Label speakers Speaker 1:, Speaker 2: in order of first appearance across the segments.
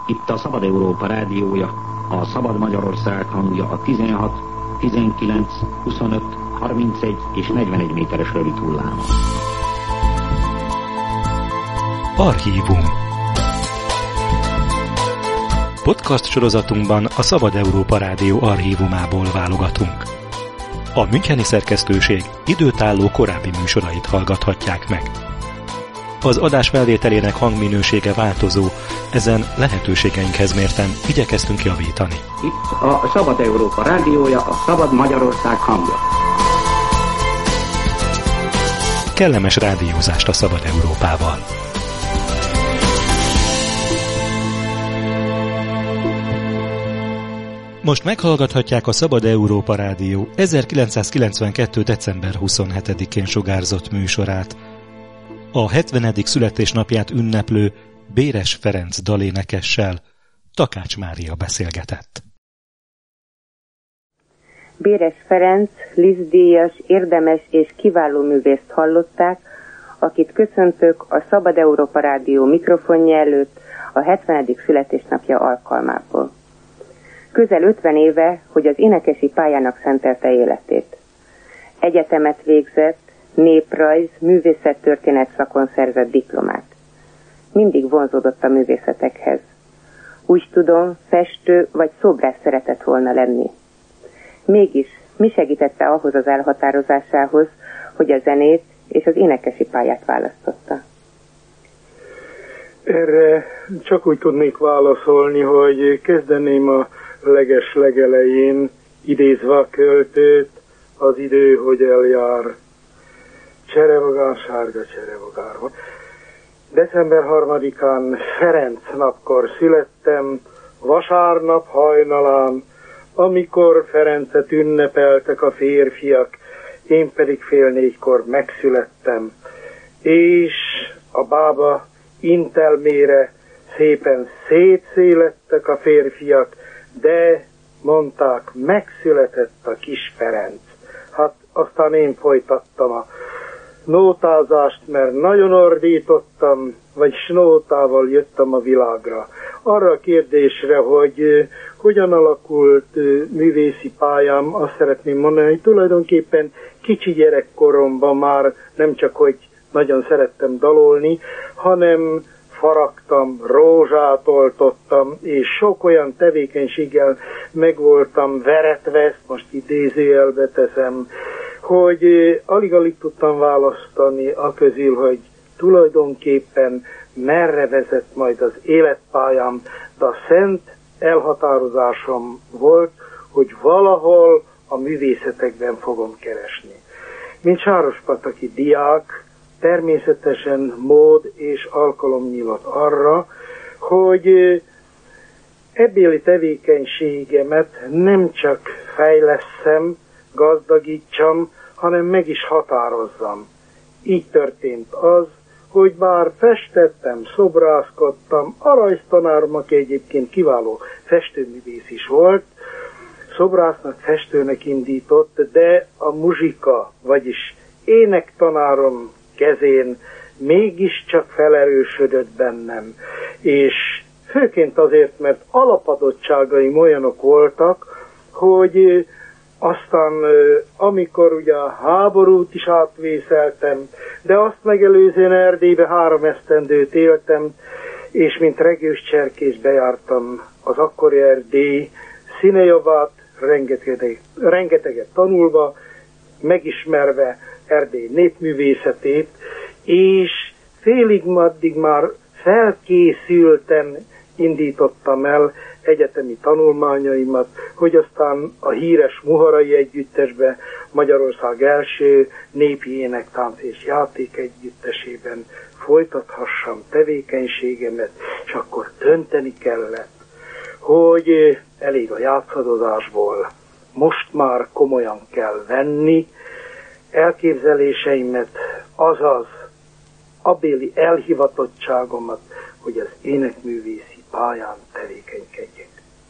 Speaker 1: Itt a Szabad Európa rádiója, a Szabad Magyarország hangja a 16, 19, 25, 31 és 41 méteres rövid hullámon.
Speaker 2: Archívum. Podcast sorozatunkban a Szabad Európa Rádió archívumából válogatunk. A müncheni szerkesztőség időtálló korábbi műsorait hallgathatják meg. Az adás felvételének hangminősége változó, ezen lehetőségeinkhez mérten igyekeztünk javítani.
Speaker 1: Itt a Szabad Európa rádiója, a Szabad Magyarország hangja.
Speaker 2: Kellemes rádiózást a Szabad Európával! Most meghallgathatják a Szabad Európa Rádió 1992. december 27-én sugárzott műsorát. A 70. születésnapját ünneplő Béres Ferenc dalénekessel Takács Mária beszélgetett.
Speaker 3: Béres Ferenc, Liszt-díjas, érdemes és kiváló művészt hallották, akit köszöntök a Szabad Európa Rádió mikrofonja előtt a 70. születésnapja alkalmából. Közel 50 éve, hogy az énekesi pályának szentelte életét. Egyetemet végzett, néprajz, művészettörténet szakon szerzett diplomát. Mindig vonzódott a művészetekhez. Úgy tudom, festő vagy szobrász szeretett volna lenni. Mégis, mi segítette ahhoz az elhatározásához, hogy a zenét és az énekesi pályát választotta?
Speaker 4: Erre csak úgy tudnék válaszolni, hogy kezdeném a legelején, idézve a költőt, az idő, hogy eljár. Cserevogár, sárga cserevogár. December 3-án Ferenc napkor születtem, vasárnap hajnalán, amikor Ferencet ünnepeltek a férfiak, én pedig 3:30 megszülettem, és a bába intelmére szépen szétszélettek a férfiak, de mondták, megszületett a kis Ferenc. Hát aztán én folytattam a nótázást, mert nagyon ordítottam, vagyis nótával jöttem a világra. Arra a kérdésre, hogy hogyan alakult művészi pályám, azt szeretném mondani, hogy tulajdonképpen kicsi gyerekkoromban már nem csak, hogy nagyon szerettem dalolni, hanem faragtam, rózsát oltottam, és sok olyan tevékenységgel meg voltam veretve, ezt most idézőjelbe teszem, hogy alig-alig tudtam választani a közül, hogy tulajdonképpen merre vezet majd az életpályám, de a szent elhatározásom volt, hogy valahol a művészetekben fogom keresni. Mint sárospataki diák, természetesen mód és alkalom nyílt arra, hogy ebbéli tevékenységemet nem csak fejlesszem, gazdagítsam, hanem meg is határozzam. Így történt az, hogy bár festettem, szobrászkodtam, a rajztanárom, aki egyébként kiváló festőművész is volt, szobrásznak, festőnek indított, de a muzsika, vagyis énektanárom kezén mégiscsak felerősödött bennem, és főként azért, mert alapadottságaim olyanok voltak, hogy aztán, amikor ugye a háborút is átvészeltem, de azt megelőzően Erdélybe 3 esztendőt éltem, és mint regős cserkész bejártam az akkori Erdély színejavát, rengeteget tanulva, megismerve Erdély népművészetét, és félig addig már felkészülten indítottam el egyetemi tanulmányaimat, hogy aztán a híres Muharai Együttesbe, Magyarország első népi énektánc és játék együttesében folytathassam tevékenységemet, és akkor dönteni kellett, hogy elég a játszadozásból, most már komolyan kell venni elképzeléseimet, azaz abbéli elhivatottságomat, hogy az énekművészi pályán tevékenykedjek.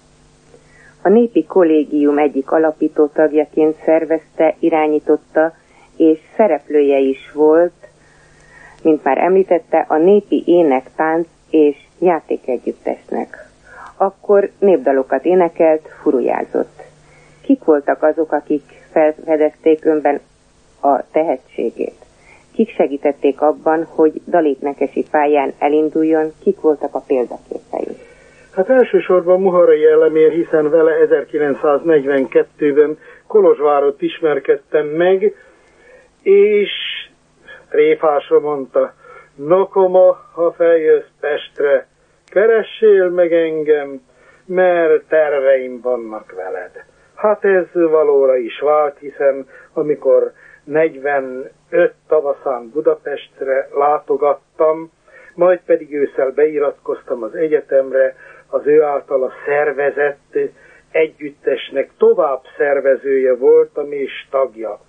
Speaker 3: A Népi Kollégium egyik alapító tagjaként szervezte, irányította és szereplője is volt, mint már említette, a Népi Énektánc és Játékegyüttesnek. akkor népdalokat énekelt, furujázott. Kik voltak azok, akik felfedezték önben a tehetségét? Kik segítették abban, hogy daléknekesi pályán elinduljon, kik voltak a példaképei?
Speaker 4: Hát elsősorban Muharai Elemér, hiszen vele 1942-ben Kolozsvárot ismerkedtem meg, és tréfásra mondta: Nokoma, ha feljössz Pestre, keressél meg engem, mert terveim vannak veled. Hát ez valóra is vált, hiszen amikor 45 tavaszán Budapestre látogattam, majd pedig ősszel beiratkoztam az egyetemre, az ő általa szervezett együttesnek tovább szervezője voltam és tagja.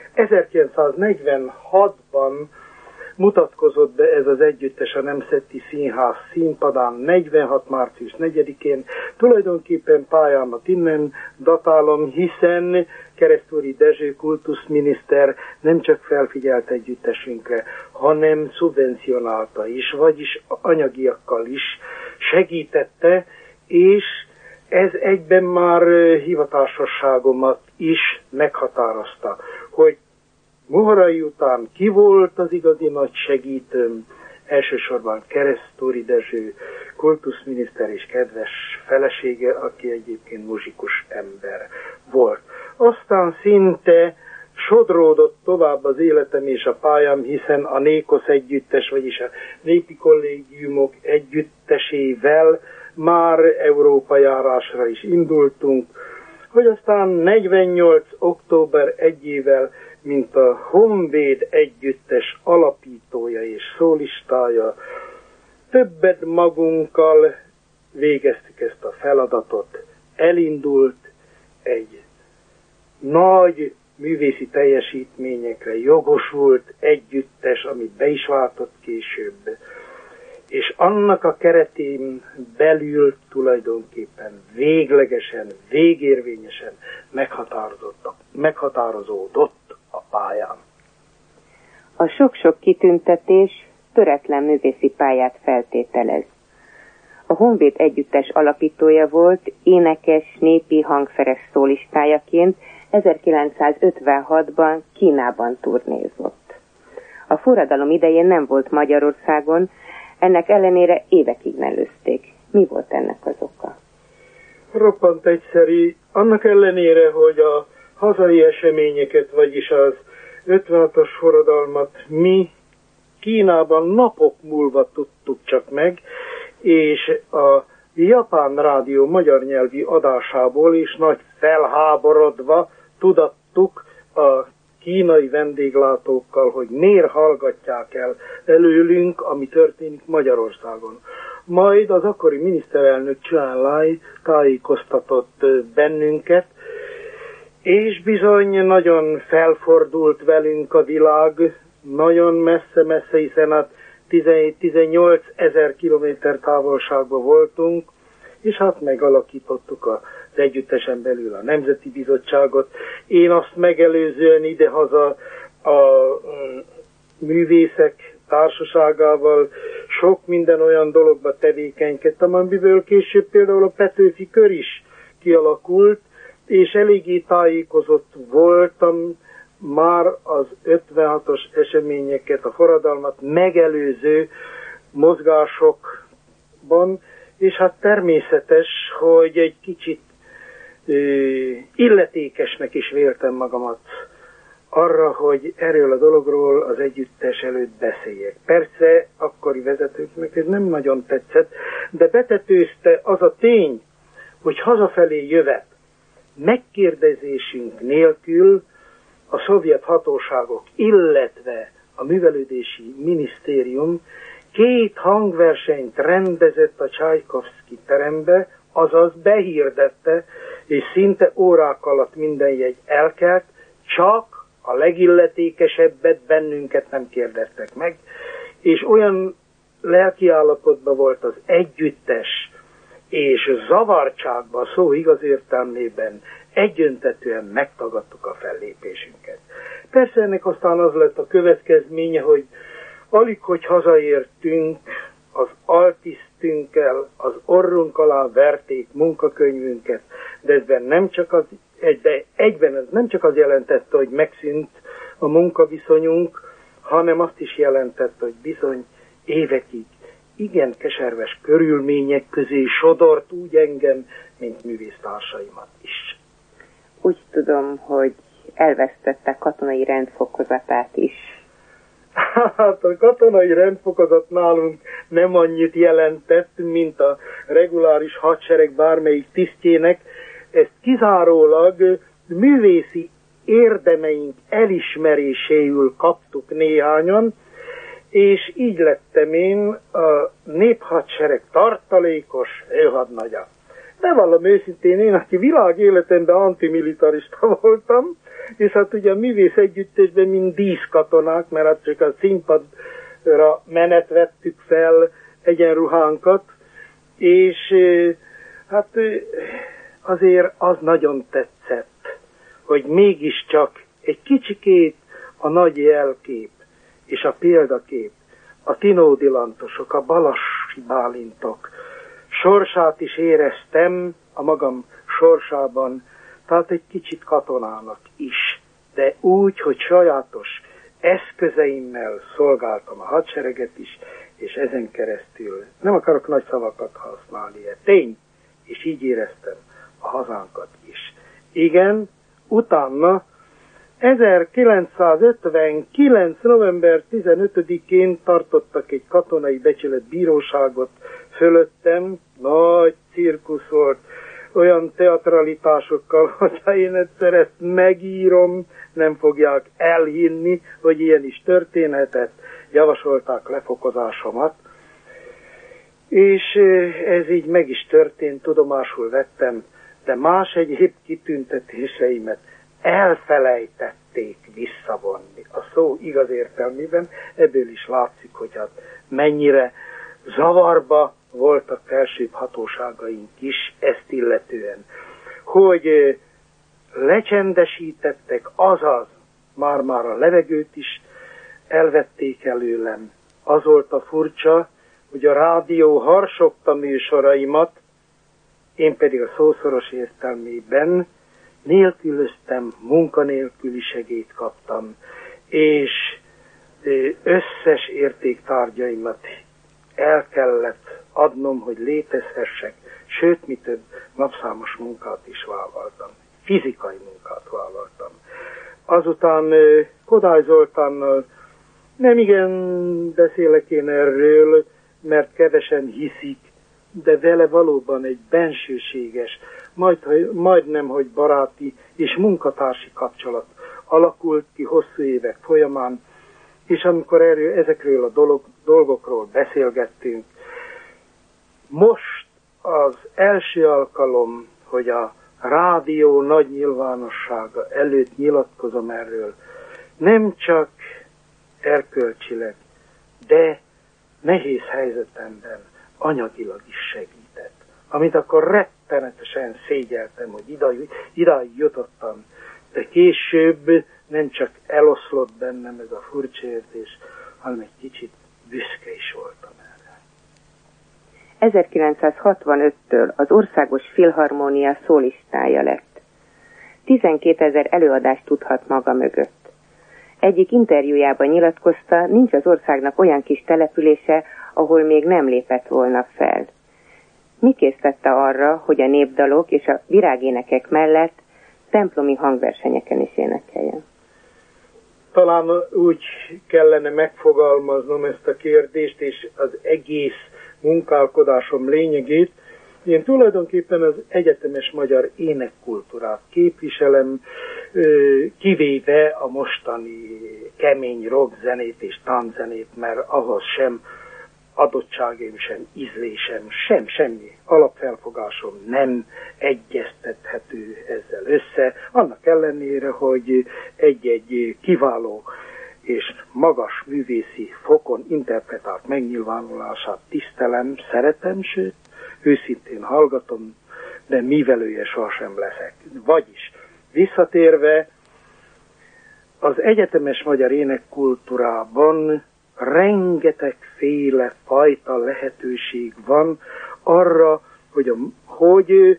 Speaker 4: 1946-ban mutatkozott be ez az együttes a Nemzeti Színház színpadán 46. március 4-én. Tulajdonképpen pályámat innen datálom, hiszen Keresztúri Dezső kultuszminiszter nem csak felfigyelt együttesünkre, hanem szubvencionálta is, vagyis anyagiakkal is segítette, és ez egyben már hivatásosságomat is meghatározta, hogy Muharai után ki volt az igazi nagy segítőm? Elsősorban Keresztúri Dezső kultuszminiszter és kedves felesége, aki egyébként muzsikus ember volt. Aztán szinte sodródott tovább az életem és a pályám, hiszen a Nékosz együttes, vagyis a népi kollégiumok együttesével már Európa járásra is indultunk, hogy aztán 48. október 1-ével, mint a Honvéd együttes alapítója és szólistája, többet magunkkal végeztük ezt a feladatot. Elindult egy nagy művészi teljesítményekre jogosult együttes, amit be is váltott később. És annak a keretén belül tulajdonképpen véglegesen, végérvényesen meghatározódott a pályán.
Speaker 3: A sok-sok kitüntetés töretlen művészi pályát feltételez. A Honvéd együttes alapítója volt, énekes, népi hangszeres szólistájaként 1956-ban Kínában turnézott. A forradalom idején nem volt Magyarországon, ennek ellenére évekig mellőzték. Mi volt ennek az oka?
Speaker 4: Roppant egyszerű. Annak ellenére, hogy a hazai eseményeket, vagyis az 56-os forradalmat mi Kínában napok múlva tudtuk csak meg, és a Japán Rádió magyar nyelvi adásából is nagy felháborodva tudattuk a kínai vendéglátókkal, hogy miért hallgatják el előlünk, ami történik Magyarországon. Majd az akkori miniszterelnök Chiang Lai tájékoztatott bennünket, és bizony nagyon felfordult velünk a világ, nagyon messze-messze, hiszen hát 17-18 ezer kilométer távolságban voltunk, és hát megalakítottuk az együttesen belül a Nemzeti Bizottságot. Én azt megelőzően idehaza a művészek társaságával sok minden olyan dologba tevékenykedtem, amiből később például a Petőfi Kör is kialakult, és eléggé tájékozott voltam már az 56-os eseményeket, a forradalmat megelőző mozgásokban, és hát természetes, hogy egy kicsit illetékesnek is véltem magamat arra, hogy erről a dologról az együttes előtt beszéljek. Persze akkori vezetőknek ez nem nagyon tetszett, de betetőzte az a tény, hogy hazafelé jövet megkérdezésünk nélkül a szovjet hatóságok, illetve a művelődési minisztérium 2 hangversenyt rendezett a Csajkovszki terembe, azaz behirdette, és szinte órák alatt minden jegy elkelt, csak a legilletékesebbet, bennünket nem kérdeztek meg, és olyan lelkiállapotban volt az együttes, és zavartságban, a szó igaz értelmében egyöntetően megtagadtuk a fellépésünket. Persze ennek aztán az lett a következménye, hogy alig, hogy hazaértünk az altisztünkkel az orrunk alá verték munkakönyvünket, de egyben ez nem csak az jelentette, hogy megszűnt a munkaviszonyunk, hanem azt is jelentette, hogy bizony évekig igen keserves körülmények közé sodort úgy engem, mint művésztársaimat is.
Speaker 3: Úgy tudom, hogy elvesztette katonai rendfokozatát is.
Speaker 4: Hát a katonai rendfokozat nálunk nem annyit jelentett, mint a reguláris hadsereg bármelyik tisztjének. Ezt kizárólag művészi érdemeink elismeréséül kaptuk néhányan, és így lettem én a néphadsereg tartalékos őhadnagya. De vallom őszintén, én, aki világéletemben antimilitarista voltam, és hát ugye a művész együttesben mind díszkatonák, mert hát csak a színpadra menet vettük fel egyenruhánkat, és hát azért az nagyon tetszett, hogy mégiscsak egy kicsikét a nagy jelkép és a példakép, a Tinódi Lantosok, a Balassi Bálintok sorsát is éreztem a magam sorsában, tehát egy kicsit katonának is, de úgy, hogy sajátos eszközeimmel szolgáltam a hadsereget is, és ezen keresztül nem akarok nagy szavakat használni, tény, és így éreztem a hazánkat is. Igen, utána 1959. november 15-én tartottak egy katonai becsületbíróságot fölöttem, nagy cirkusz volt, olyan teatralitásokkal, hogyha én egyszer ezt megírom, nem fogják elhinni, hogy ilyen is történhetett, javasolták lefokozásomat, és ez így meg is történt, tudomásul vettem, de más egyéb kitüntetéseimet elfelejtették visszavonni. A szó igaz értelmében ebből is látszik, hogy hát mennyire zavarba voltak felsőbb hatóságaink is ezt illetően. Hogy lecsendesítettek, azaz már a levegőt is elvették előlem. Az volt a furcsa, hogy a rádió harsogta műsoraimat, én pedig a szószoros értelmében nélkülöztem, munkanélküli segélyt kaptam, és összes értéktárgyaimat el kellett adnom, hogy létezhessek, sőt, mi több, napszámos munkát is vállaltam. Fizikai munkát vállaltam. Azután Kodály Zoltánnal nem igen beszélek én erről, mert kevesen hiszik, de vele valóban egy bensőséges, majdnem, hogy baráti és munkatársi kapcsolat alakult ki hosszú évek folyamán, és amikor ezekről a dolgokról beszélgettünk, most az első alkalom, hogy a rádió nagy nyilvánossága előtt nyilatkozom erről, nem csak erkölcsileg, de nehéz helyzetemben anyagilag is segített. Amit akkor rettenetesen szégyeltem, hogy idáig jutottam, de később nem csak eloszlott bennem ez a furcsa érzés, hanem egy kicsit büszke is voltam erre.
Speaker 3: 1965-től az Országos Filharmónia szólistája lett. 12 000 előadást tudhat maga mögött. Egyik interjújában nyilatkozta, nincs az országnak olyan kis települése, ahol még nem lépett volna fel. Mi késztette arra, hogy a népdalok és a virágénekek mellett templomi hangversenyeken is énekeljen?
Speaker 4: Talán úgy kellene megfogalmaznom ezt a kérdést, és az egész munkálkodásom lényegét. Én tulajdonképpen az egyetemes magyar énekkultúrát képviselem, kivéve a mostani kemény rockzenét és tánczenét, mert ahhoz sem adottságaim, sem ízlésem, semmi alapfelfogásom nem egyeztethető ezzel össze, annak ellenére, hogy egy-egy kiváló és magas művészi fokon interpretált megnyilvánulását tisztelem, szeretem, sőt, őszintén hallgatom, de művelője sohasem leszek. Vagyis, visszatérve, az egyetemes magyar énekkultúrában rengetegféle fajta lehetőség van arra, hogy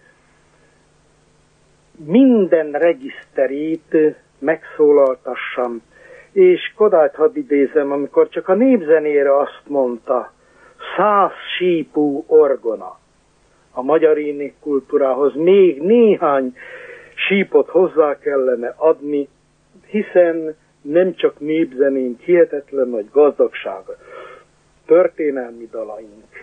Speaker 4: minden regiszterét megszólaltassam. És Kodályt hadd idézem, amikor csak a népzenére azt mondta, 100 sípú orgona. A magyar énekkultúrához még néhány sípot hozzá kellene adni, hiszen nem csak népzenénk, hihetetlen nagy gazdagsága, történelmi dalaink.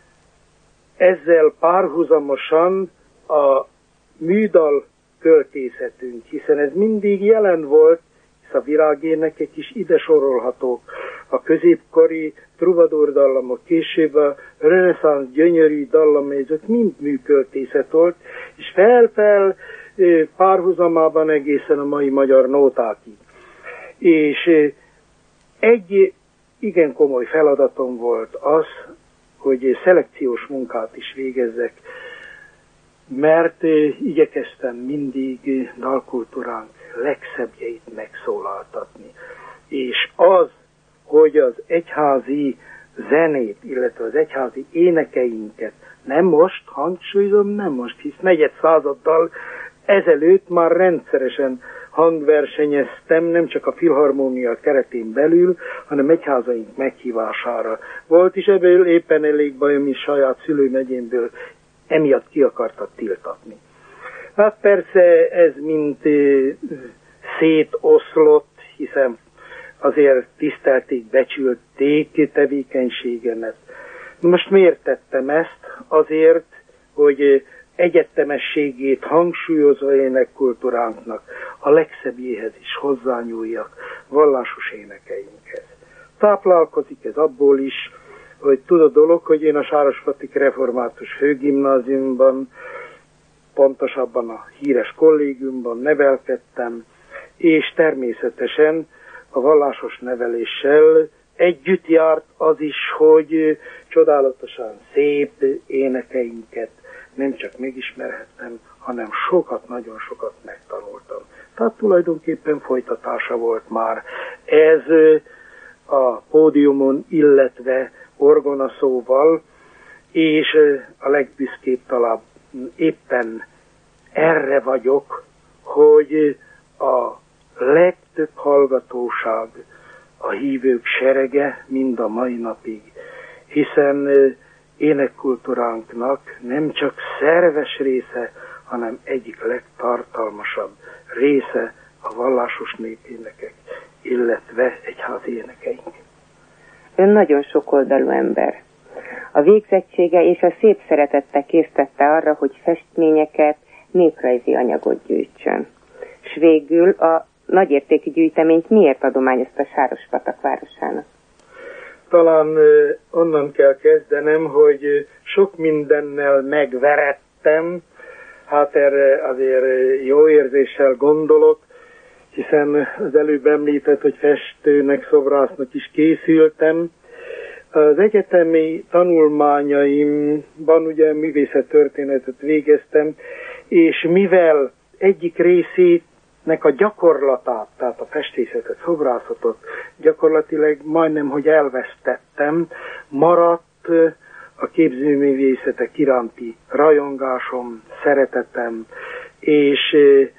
Speaker 4: Ezzel párhuzamosan a műdal költészetünk, hiszen ez mindig jelen volt, hisz a virágénekek is ide sorolhatók. A középkori trubadúr dallamok, később a reneszánsz gyönyörű dallamok, ezek mind műköltészet volt, és fel párhuzamában egészen a mai magyar nótákig. És egy igen komoly feladatom volt az, hogy szelekciós munkát is végezzek, mert igyekeztem mindig dalkultúránk legszebbjeit megszólaltatni. És az, hogy az egyházi zenét, illetve az egyházi énekeinket nem most, hangsúlyozom, nem most, hisz negyed századdal ezelőtt már rendszeresen hangversenyeztem, nem csak a filharmónia keretén belül, hanem egyházaink meghívására. Volt is ebből éppen elég bajom is saját szülőmegyémből, emiatt ki akartak tiltatni. Hát persze ez mind szétoszlott, hiszen azért tisztelték, becsülték tevékenységemet. Most miért tettem ezt? Azért, hogy egyetemességét hangsúlyozva énekkultúránknak a legszebbjéhez is hozzányúljak, vallásos énekeinkhez. Táplálkozik ez abból is, hogy tud a dolog, hogy én a Sárospatik Református Főgimnáziumban, pontosabban a híres kollégiumban nevelkedtem, és természetesen a vallásos neveléssel együtt járt az is, hogy csodálatosan szép énekeinket nem csak megismerhettem, hanem sokat, nagyon sokat megtanultam. Tehát tulajdonképpen folytatása volt már ez a pódiumon, illetve orgonaszóval, és a legbüszkébb talán éppen erre vagyok, hogy a legtöbb hallgatóság a hívők serege mind a mai napig, hiszen énekkultúránknak nem csak szerves része, hanem egyik legtartalmasabb része a vallásos népénekek, illetve egyházi énekeink.
Speaker 3: Ön nagyon sokoldalú ember. A végzettsége és a szép szeretete késztette arra, hogy festményeket, néprajzi anyagot gyűjtsön. S végül a nagyértékű gyűjteményt miért adományozta Sárospatak városának?
Speaker 4: Talán onnan kell kezdenem, hogy sok mindennel megverettem, hát erre azért jó érzéssel gondolok, hiszen az előbb említett, hogy festőnek, szobrásznak is készültem. Az egyetemi tanulmányaimban ugye művészettörténetet végeztem, és mivel egyik részének a gyakorlatát, tehát a festészetet, szobrászatot gyakorlatilag majdnem, hogy elvesztettem, maradt a képzőművészetek iránti rajongásom, szeretetem, és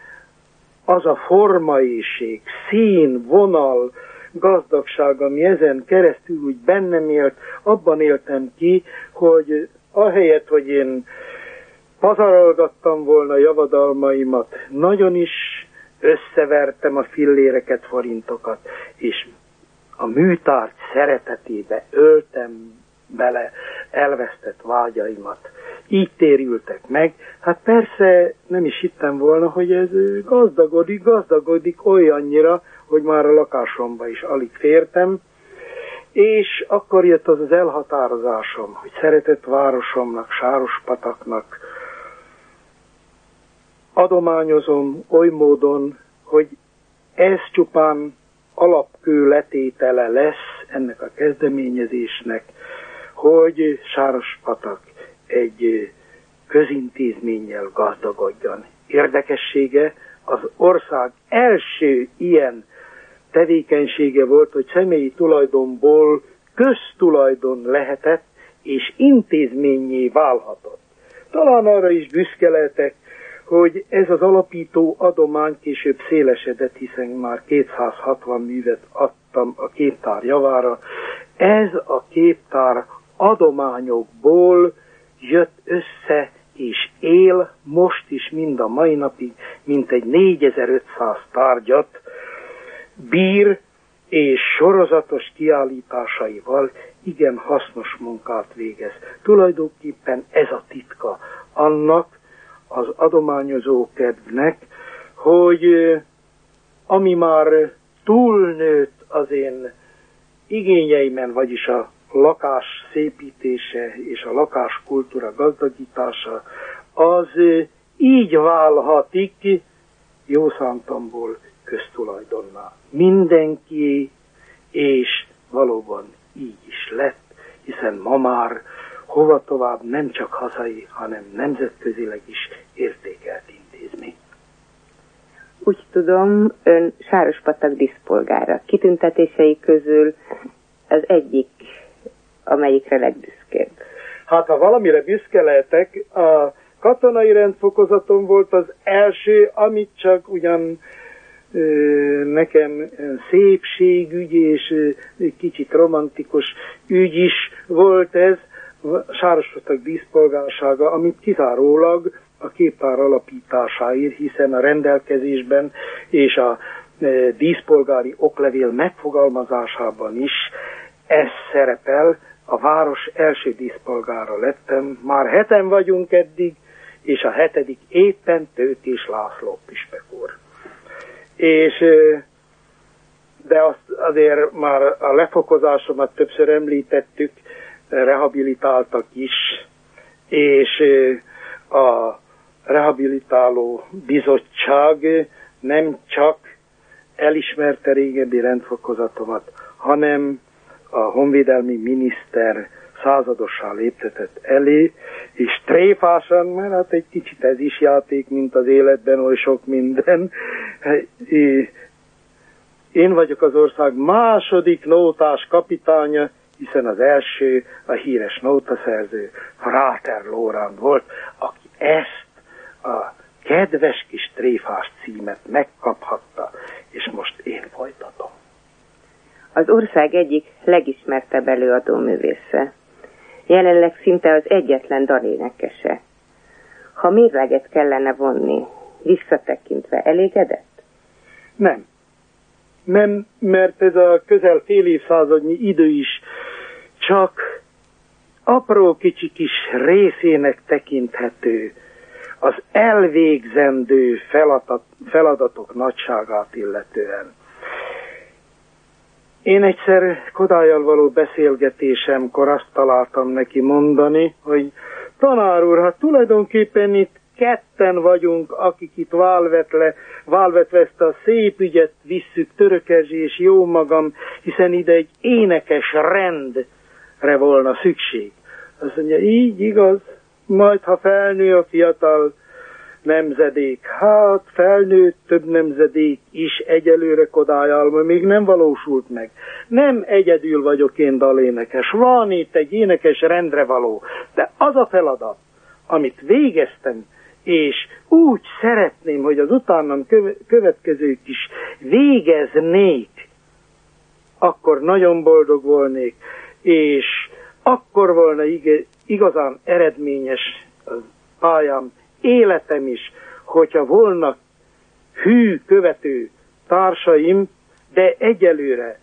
Speaker 4: az a formaészség, szín, vonal, gazdagság, ami ezen keresztül úgy bennem élt, abban éltem ki, hogy ahelyett, hogy én pazarolgattam volna javadalmaimat, nagyon is összevertem a filléreket, forintokat, és a műtárgy szeretetébe öltem bele elvesztett vágyaimat. Így térültek meg. Hát persze nem is hittem volna, hogy ez gazdagodik olyannyira, hogy már a lakásomba is alig fértem, és akkor jött az elhatározásom, hogy szeretett városomnak, Sárospataknak adományozom oly módon, hogy ez csupán alapkő letétele lesz ennek a kezdeményezésnek, hogy Sárospatak egy közintézménnyel gazdagodjon. Érdekessége, az ország első ilyen tevékenysége volt, hogy személyi tulajdonból köztulajdon lehetett, és intézménnyé válhatott. Talán arra is büszke lehetek, hogy ez az alapító adomány később szélesedett, hiszen már 260 művet adtam a képtár javára. Ez a képtár adományokból jött össze, és él most is mind a mai napig, mintegy 4500 tárgyat bír, és sorozatos kiállításaival igen hasznos munkát végez. Tulajdonképpen ez a titka annak az adományozó kedvnek, hogy ami már túlnőtt az én igényeimen, vagyis a lakás szépítése és a lakáskultúra gazdagítása, az így válhatik jó szántamból köztulajdonná. Mindenki, és valóban így is lett, hiszen ma már hova tovább nem csak hazai, hanem nemzetközileg is értékelt intézmény.
Speaker 3: Úgy tudom, ön Sárospatak díszpolgára. Kitüntetései közül az egyik, amelyikre legbüszkébb.
Speaker 4: Hát ha valamire büszke lehetek, a katonai rendfokozatom volt az első, amit csak ugyan nekem szépségügy és kicsit romantikus ügy is volt ez, Sárospatak díszpolgársága, amit kizárólag a képtár alapításáért, hiszen a rendelkezésben és a díszpolgári oklevél megfogalmazásában is ez szerepel. A város első díszpolgára lettem, már 7-en vagyunk eddig, és a 7. éppen Tőkés László püspök úr. De azt azért már a lefokozásomat többször említettük, rehabilitáltak is, és a rehabilitáló bizottság nem csak elismerte régebbi rendfokozatomat, hanem a honvédelmi miniszter századossá léptetett elé, és tréfásan, mert hát egy kicsit ez is játék, mint az életben oly sok minden. Én vagyok az ország második nótás kapitánya, hiszen az első a híres nótaszerző Fráter Lóránd volt, aki ezt a kedves kis tréfás címet megkaphatta, és most én folytatom.
Speaker 3: Az ország egyik legismertebb előadóművésze. Jelenleg szinte az egyetlen dalénekese. Ha mérleget kellene vonni, visszatekintve elégedett?
Speaker 4: Nem, mert ez a közel fél évszázadnyi idő is csak apró kicsi kis részének tekinthető az elvégzendő feladatok nagyságát illetően. Én egyszer Kodállyal való beszélgetésemkor azt találtam neki mondani, hogy tanár úr, hát tulajdonképpen itt ketten vagyunk, akik itt válvetve ezt a szép ügyet visszük, Törökezsi és jó magam, hiszen ide egy énekes rendre volna szükség. Azt mondja, így igaz, majd ha felnő a fiatal nemzedék, hát felnőtt több nemzedék is egyelőre Kodályalma még nem valósult meg. Nem egyedül vagyok én dalénekes, van itt egy énekes rendre való, de az a feladat, amit végeztem, és úgy szeretném, hogy az utánam következők is végeznék, akkor nagyon boldog volnék, és akkor volna igazán eredményes a pályám, életem is, hogyha volna hű követő társaim, de egyelőre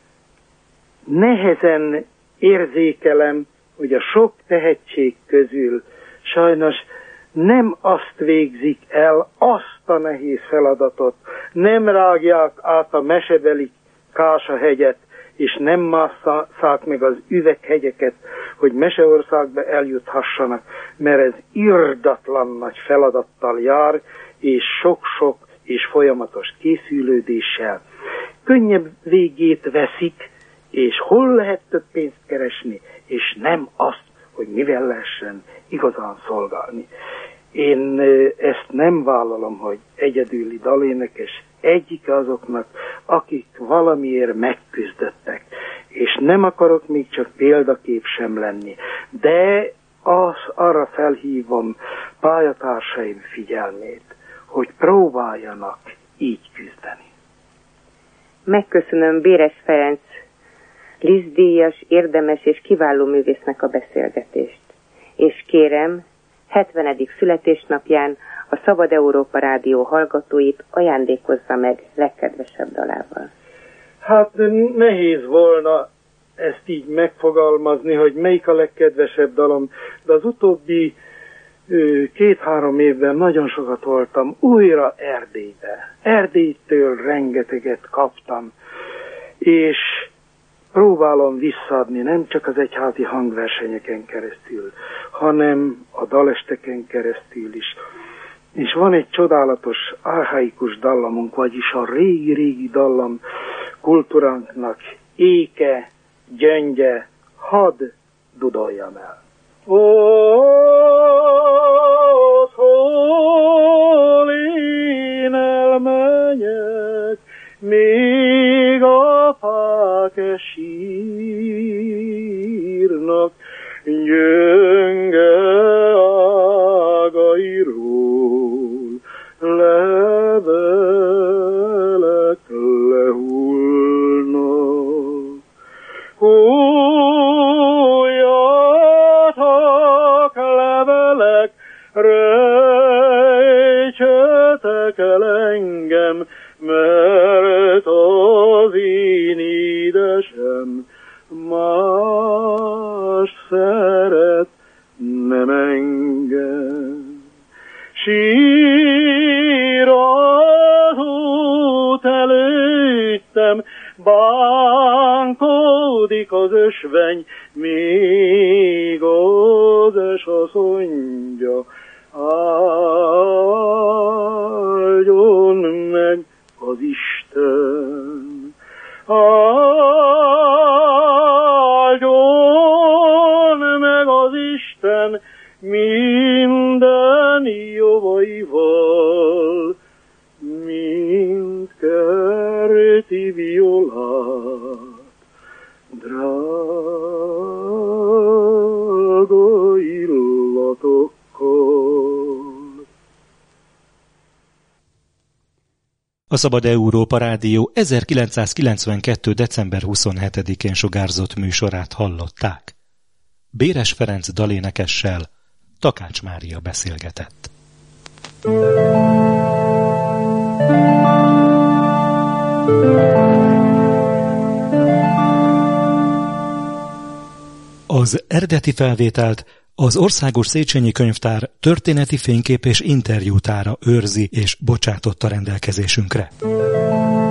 Speaker 4: nehezen érzékelem, hogy a sok tehetség közül sajnos nem azt végzik el, azt a nehéz feladatot, nem rágják át a mesebeli Kásahegyet, és nem másszák meg az üveghegyeket, hogy Meseországba eljuthassanak, mert ez irdatlan nagy feladattal jár, és sok-sok és folyamatos készülődéssel. Könnyebb végét veszik, és hol lehet több pénzt keresni, és nem azt, hogy mivel lehessen igazán szolgálni. Én ezt nem vállalom, hogy egyedüli dalénekes, egyik azoknak, akik valamiért megküzdöttek. És nem akarok még csak példakép sem lenni, de arra felhívom pályatársaim figyelmét, hogy próbáljanak így küzdeni.
Speaker 3: Megköszönöm Béres Ferenc Liszt-díjas, érdemes és kiváló művésznek a beszélgetést. És kérem, 70. születésnapján a Szabad Európa Rádió hallgatóit ajándékozza meg legkedvesebb dalával.
Speaker 4: Hát nehéz volna ezt így megfogalmazni, hogy melyik a legkedvesebb dalom, de az utóbbi 2-3 évben nagyon sokat voltam újra Erdélybe. Erdélytől rengeteget kaptam, és próbálom visszaadni nem csak az egyházi hangversenyeken keresztül, hanem a dalesteken keresztül is. És van egy csodálatos, archaikus dallamunk, vagyis a régi-régi dallam kultúránknak éke, gyöngye, hadd dudoljam el. Hol én elmenjek, még a fák sírnak, gyönge ágairól levelek lehullnak. Hújjatok levelek, rejtsetek el engem, mert az én édesem más szeret, nem engem. Sír az út előttem, bánkódik az ösvény, még az esasszonyja, áldjon meg az Isten. Áldjon meg az Isten minden javaival, mint kerti violát, drága illatokkal.
Speaker 2: A Szabad Európa Rádió 1992. december 27-én sugárzott műsorát hallották. Béres Ferenc dalénekessel Takács Mária beszélgetett. Az eredeti felvételt az Országos Széchenyi Könyvtár történeti fénykép és interjútára őrzi és bocsátotta rendelkezésünkre.